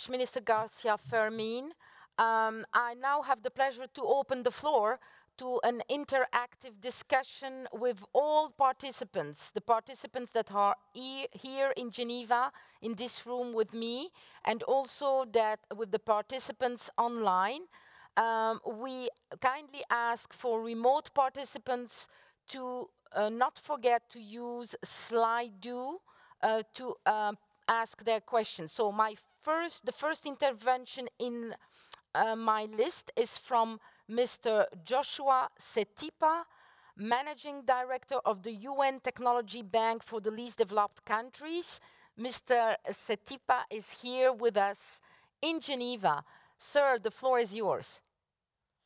much, Minister Garcia Fermin. I now have the pleasure to open the floor to an interactive discussion with all participants, the participants that are here in Geneva, in this room with me, and also that with the participants online. We kindly ask for remote participants to not forget to use Slido to ask their questions. So the first intervention in my list is from Mr. Joshua Setipa, Managing Director of the UN Technology Bank for the Least Developed Countries. Mr. Setipa is here with us in Geneva. Sir, the floor is yours.